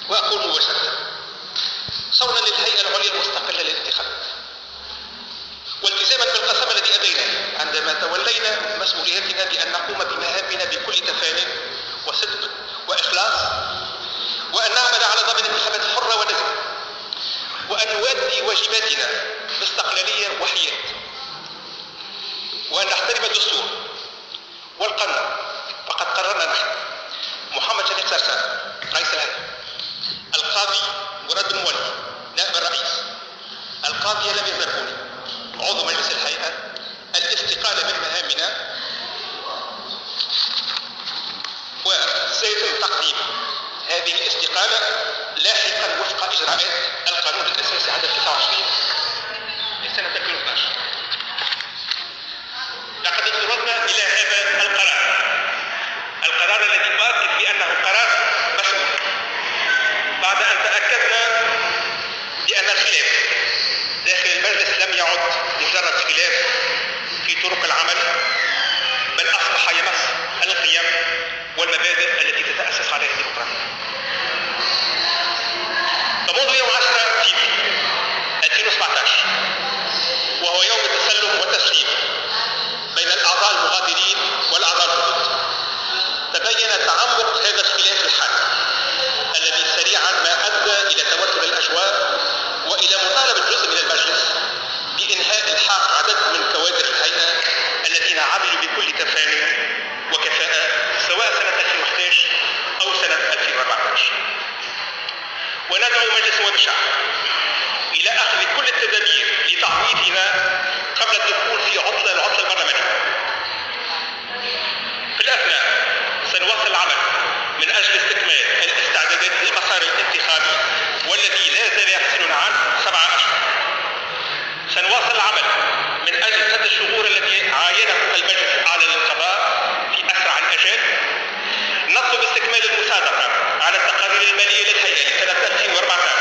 وأقول مباشرة: صونا للهيئة العليا المستقلة للانتخابات، والتزاما بالقسم الذي أديناه عندما تولينا مسؤوليتنا بأن نقوم بمهامنا بكل تفان وصدق وإخلاص، وأن نعمل على ضمان انتخابات حرة ونزيهة، وأن نؤدي واجباتنا باستقلالية وحياد، وأن نحترم الدستور والقانون. فقد قررنا نحن محمد شفيق سرسان رئيس الهيئة، القاضي مراد المولي نائب الرئيس، القاضية لميا زربوني عضو مجلس الهيئة، الاستقالة من مهامنا، وسيتم تقديم هذه الاستقالة لاحقا وفق إجراءات القانون الأساسي عدد 29 لسنة 2012. لقد اضطررنا إلى هذا القرار الذي أؤكد بأنه قرار مسؤول بعد أن تأكدنا بأن الخلاف داخل المجلس لم يعد مجرد خلاف في طرق العمل، بل أصبح يمس القيم والمبادئ التي تتأسس عليها الديمقراطية. فمنذ يوم 10 فيفري 2017 وهو يوم التسلم والتسليم بين الأعضاء المغادرين والأعضاء الجدد، تبين تعمق هذا الخلاف الحاد الذي سريعا ما أدى إلى توتر الأجواء وإلى مطالبة جزء من المجلس بإنهاء إلحاق عدد من كوادر الهيئة الذين عملوا بكل تفاني وكفاءة سواء سنة 2011 أو سنة 2014. وندعو مجلس نواب الشعب إلى أخذ كل التدابير لتعويضنا قبل الدخول في العطلة البرلمانية. في الأثناء سنواصل العمل من أجل استكمال الاستعدادات للمسار الانتخابي والذي لا زال يفصلنا عن 7 أشهر. سنواصل العمل من أجل سد الثغور الذي عاينه المجلس الأعلى للقضاء في أسرع الأجال. نطلب استكمال المصادقة على التقارير المالية للهيئة لسنة 2014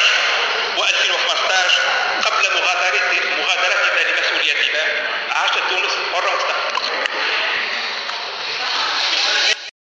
و2015 قبل مغادرتنا لمسؤوليتنا. عاشت تونس حرة